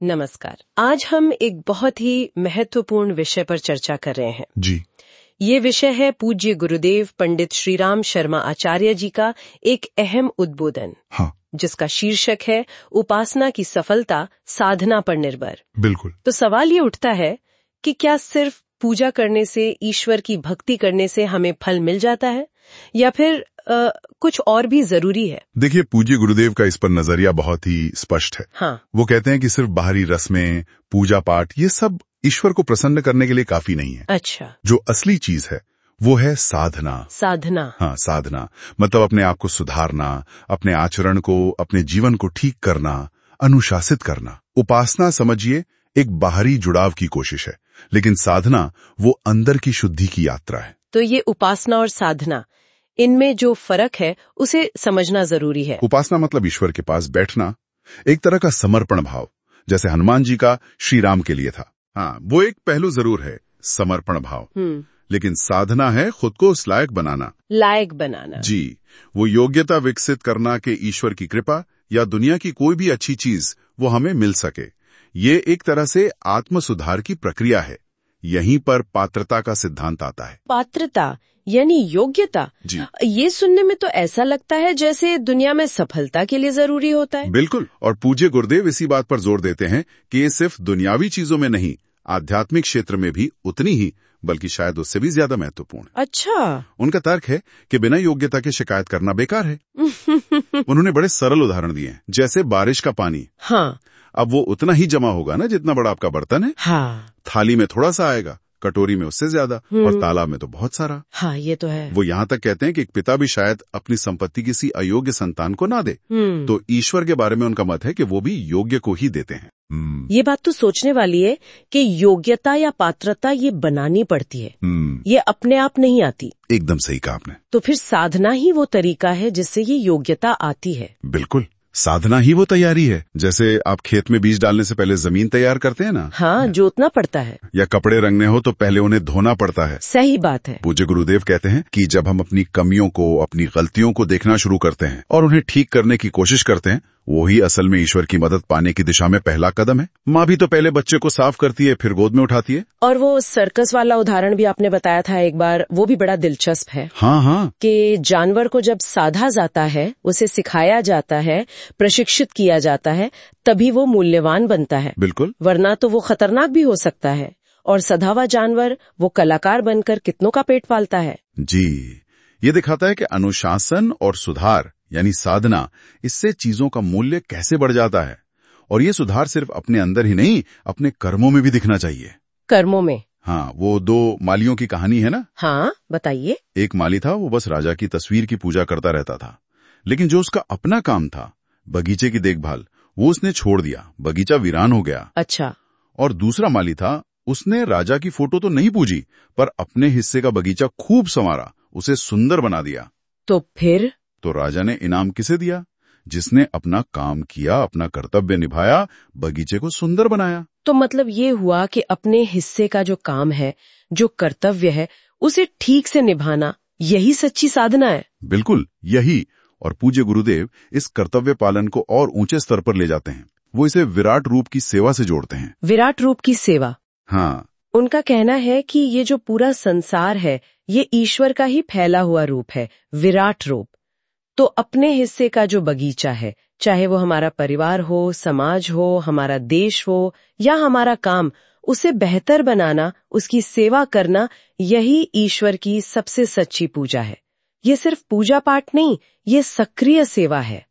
नमस्कार। आज हम एक बहुत ही महत्वपूर्ण विषय पर चर्चा कर रहे हैं। जी। ये विषय है पूज्य गुरुदेव पंडित श्रीराम शर्मा आचार्य जी का एक अहम उद्बोधन, हाँ, जिसका शीर्षक है उपासना की सफलता साधना पर निर्भर। बिल्कुल। तो सवाल ये उठता है कि क्या सिर्फ पूजा करने से, ईश्वर की भक्ति करने से हमें फल मिल जाता है या फिर कुछ और भी जरूरी है? देखिए, पूज्य गुरुदेव का इस पर नजरिया बहुत ही स्पष्ट है। हाँ। वो कहते हैं कि सिर्फ बाहरी रस्में, पूजा पाठ, ये सब ईश्वर को प्रसन्न करने के लिए काफी नहीं है। अच्छा। जो असली चीज है वो है साधना। साधना। हाँ, साधना मतलब अपने आप को सुधारना, अपने आचरण को, अपने जीवन को ठीक करना, अनुशासित करना। उपासना समझिए एक बाहरी जुड़ाव की कोशिश है, लेकिन साधना वो अंदर की शुद्धि की यात्रा है। तो ये उपासना और साधना, इनमें जो फर्क है उसे समझना जरूरी है। उपासना मतलब ईश्वर के पास बैठना, एक तरह का समर्पण भाव, जैसे हनुमान जी का श्री राम के लिए था। हाँ, वो एक पहलू जरूर है, समर्पण भाव। लेकिन साधना है खुद को उस लायक बनाना। लायक बनाना। जी, वो योग्यता विकसित करना कि ईश्वर की कृपा या दुनिया की कोई भी अच्छी चीज वो हमें मिल सके। ये एक तरह से आत्म सुधार की प्रक्रिया है। यहीं पर पात्रता का सिद्धांत आता है। पात्रता यानी योग्यता। जी। ये सुनने में तो ऐसा लगता है जैसे दुनिया में सफलता के लिए जरूरी होता है। बिल्कुल, और पूज्य गुरुदेव इसी बात पर जोर देते हैं कि ये सिर्फ दुनियावी चीजों में नहीं, आध्यात्मिक क्षेत्र में भी उतनी ही, बल्कि शायद उससे भी ज्यादा महत्वपूर्ण। अच्छा। उनका तर्क है कि बिना योग्यता के शिकायत करना बेकार है। उन्होंने बड़े सरल उदाहरण दिए, जैसे बारिश का पानी। हाँ। अब वो उतना ही जमा होगा ना जितना बड़ा आपका बर्तन है। हाँ। थाली में थोड़ा सा आएगा, कटोरी में उससे ज्यादा, और तालाब में तो बहुत सारा। हाँ, ये तो है। वो यहाँ तक कहते हैं कि एक पिता भी शायद अपनी संपत्ति किसी अयोग्य संतान को ना दे। तो ईश्वर के बारे में उनका मत है कि वो भी योग्य को ही देते हैं। ये बात तो सोचने वाली है कि योग्यता या पात्रता ये बनानी पड़ती है, ये अपने आप नहीं आती। एकदम सही कहा आपने। तो फिर साधना ही वो तरीका है जिससे ये योग्यता आती है। बिल्कुल, साधना ही वो तैयारी है। जैसे आप खेत में बीज डालने से पहले जमीन तैयार करते हैं ना। हाँ, जोतना पड़ता है। या कपड़े रंगने हो तो पहले उन्हें धोना पड़ता है। सही बात है। पूज्य गुरुदेव कहते हैं कि जब हम अपनी कमियों को, अपनी गलतियों को देखना शुरू करते हैं और उन्हें ठीक करने की कोशिश करते हैं, वही असल में ईश्वर की मदद पाने की दिशा में पहला कदम है। माँ भी तो पहले बच्चे को साफ करती है, फिर गोद में उठाती है। और वो सर्कस वाला उदाहरण भी आपने बताया था एक बार, वो भी बड़ा दिलचस्प है। हाँ हाँ, कि जानवर को जब साधा जाता है, उसे सिखाया जाता है, प्रशिक्षित किया जाता है, तभी वो मूल्यवान बनता है। बिल्कुल, वरना तो वो खतरनाक भी हो सकता है। और सधा हुआ जानवर वो कलाकार बनकर कितनों का पेट पालता है। जी, ये दिखाता है कि अनुशासन और सुधार यानी साधना, इससे चीजों का मूल्य कैसे बढ़ जाता है। और ये सुधार सिर्फ अपने अंदर ही नहीं, अपने कर्मों में भी दिखना चाहिए। कर्मों में? हाँ, वो दो मालियों की कहानी है ना। हाँ, बताइए। एक माली था, वो बस राजा की तस्वीर की पूजा करता रहता था, लेकिन जो उसका अपना काम था, बगीचे की देखभाल, वो उसने छोड़ दिया। बगीचा वीरान हो गया। अच्छा। और दूसरा माली था, उसने राजा की फोटो तो नहीं पूजी, पर अपने हिस्से का बगीचा खूब संवारा, उसे सुंदर बना दिया। तो फिर? तो राजा ने इनाम किसे दिया? जिसने अपना काम किया, अपना कर्तव्य निभाया, बगीचे को सुंदर बनाया। तो मतलब ये हुआ कि अपने हिस्से का जो काम है, जो कर्तव्य है, उसे ठीक से निभाना, यही सच्ची साधना है। बिल्कुल, यही। और पूज्य गुरुदेव इस कर्तव्य पालन को और ऊंचे स्तर पर ले जाते हैं। वो इसे विराट रूप की सेवा से जोड़ते हैं। विराट रूप की सेवा? हाँ। उनका कहना है कि ये जो पूरा संसार है, ये ईश्वर का ही फैला हुआ रूप है, विराट रूप। तो अपने हिस्से का जो बगीचा है, चाहे वो हमारा परिवार हो, समाज हो, हमारा देश हो या हमारा काम, उसे बेहतर बनाना, उसकी सेवा करना, यही ईश्वर की सबसे सच्ची पूजा है। ये सिर्फ पूजा पाठ नहीं, ये सक्रिय सेवा है।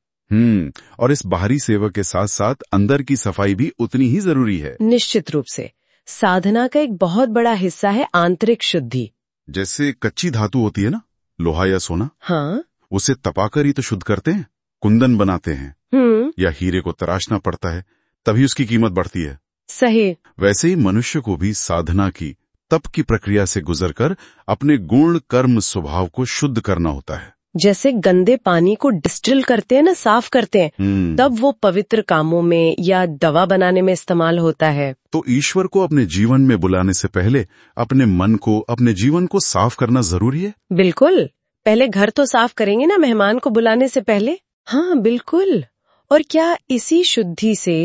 और इस बाहरी सेवा के साथ साथ अंदर की सफाई भी उतनी ही जरूरी है। निश्चित रूप से। साधना का एक बहुत बड़ा हिस्सा है आंतरिक शुद्धि। जैसे कच्ची धातु होती है ना, लोहा या सोना। हाँ। उसे तपाकर ही तो शुद्ध करते हैं, कुंदन बनाते हैं। या हीरे को तराशना पड़ता है, तभी उसकी कीमत बढ़ती है। सही। वैसे ही मनुष्य को भी साधना की, तप की प्रक्रिया से गुजरकर अपने गुण, कर्म, स्वभाव को शुद्ध करना होता है। जैसे गंदे पानी को डिस्टिल करते हैं ना, साफ करते हैं, तब वो पवित्र कामों में या दवा बनाने में इस्तेमाल होता है। तो ईश्वर को अपने जीवन में बुलाने से पहले अपने मन को, अपने जीवन को साफ करना जरूरी है। बिल्कुल। पहले घर तो साफ करेंगे ना मेहमान को बुलाने से पहले। हाँ, बिल्कुल। और क्या इसी शुद्धि से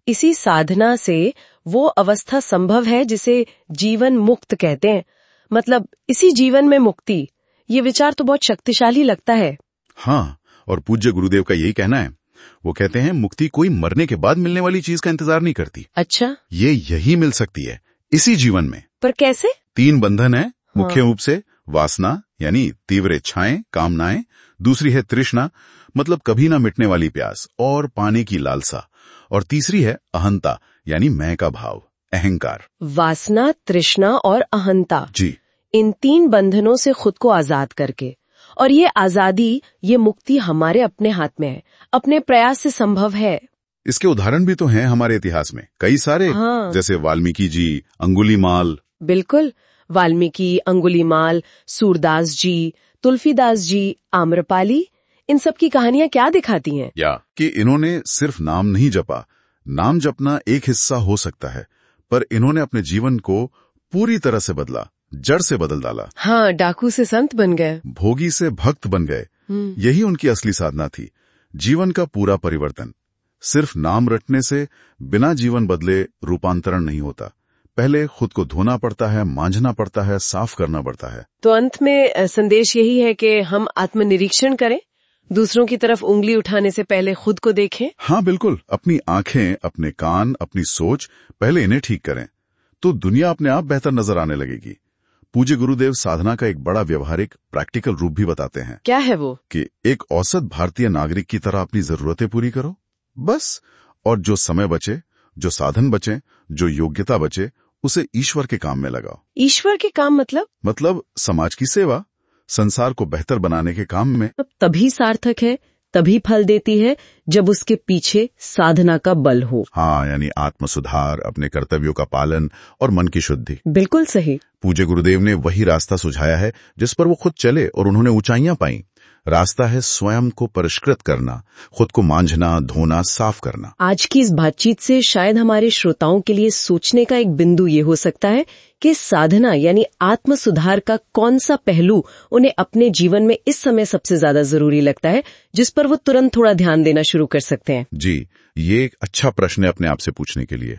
इसी साधना से वो अवस्था संभव है जिसे जीवन मुक्त कहते हैं। मतलब इसी जीवन में मुक्ति, ये विचार तो बहुत शक्तिशाली लगता है। हाँ, और पूज्य गुरुदेव का यही कहना है। वो कहते हैं मुक्ति कोई मरने के बाद मिलने वाली चीज का इंतजार नहीं करती। अच्छा, ये यही मिल सकती है इसी जीवन में। पर कैसे? 3 बंधन है मुख्य हाँ। रूप से वासना यानी तीव्र इच्छाएं, कामनाएं, दूसरी है तृष्णा मतलब कभी ना मिटने वाली प्यास और पाने की लालसा, और तीसरी है अहंता यानी मैं का भाव, अहंकार। वासना, तृष्णा और अहंता, जी, इन 3 बंधनों से खुद को आजाद करके, और ये आजादी, ये मुक्ति हमारे अपने हाथ में है, अपने प्रयास से संभव है। इसके उदाहरण भी तो हैं हमारे इतिहास में कई सारे। हाँ। जैसे वाल्मीकि जी, अंगुलीमाल। बिल्कुल, वाल्मीकि, अंगुलीमाल, सूरदास जी, तुलसीदास जी, आम्रपाली, इन सब की कहानियां क्या दिखाती हैं? या कि इन्होंने सिर्फ नाम नहीं जपा। नाम जपना एक हिस्सा हो सकता है, पर इन्होंने अपने जीवन को पूरी तरह से बदला, जड़ से बदल डाला। हाँ, डाकू से संत बन गए, भोगी से भक्त बन गए। यही उनकी असली साधना थी, जीवन का पूरा परिवर्तन। सिर्फ नाम रटने से बिना जीवन बदले रूपांतरण नहीं होता। पहले खुद को धोना पड़ता है, मांझना पड़ता है, साफ करना पड़ता है। तो अंत में संदेश यही है कि हम आत्मनिरीक्षण करें, दूसरों की तरफ उंगली उठाने से पहले खुद को देखें। हाँ बिल्कुल, अपनी आंखें, अपने कान, अपनी सोच, पहले इन्हें ठीक करें तो दुनिया अपने आप बेहतर नजर आने लगेगी। पूज्य गुरुदेव साधना का एक बड़ा व्यवहारिक प्रैक्टिकल रूप भी बताते हैं। क्या है वो? कि एक औसत भारतीय नागरिक की तरह अपनी जरूरतें पूरी करो बस, और जो समय बचे, जो साधन बचे, जो योग्यता बचे, उसे ईश्वर के काम में लगाओ। ईश्वर के काम मतलब समाज की सेवा, संसार को बेहतर बनाने के काम में। तभी सार्थक है, तभी फल देती है जब उसके पीछे साधना का बल हो। हाँ, यानी आत्म सुधार, अपने कर्तव्यों का पालन और मन की शुद्धि। बिल्कुल सही। पूज्य गुरुदेव ने वही रास्ता सुझाया है जिस पर वो खुद चले और उन्होंने ऊंचाइयां पाई। रास्ता है स्वयं को परिष्कृत करना, खुद को मांझना, धोना, साफ करना। आज की इस बातचीत से शायद हमारे श्रोताओं के लिए सोचने का एक बिंदु ये हो सकता है कि साधना यानी आत्म सुधार का कौन सा पहलू उन्हें अपने जीवन में इस समय सबसे ज्यादा जरूरी लगता है, जिस पर वो तुरंत थोड़ा ध्यान देना शुरू कर सकते हैं। जी, ये एक अच्छा प्रश्न है अपने आप से पूछने के लिए।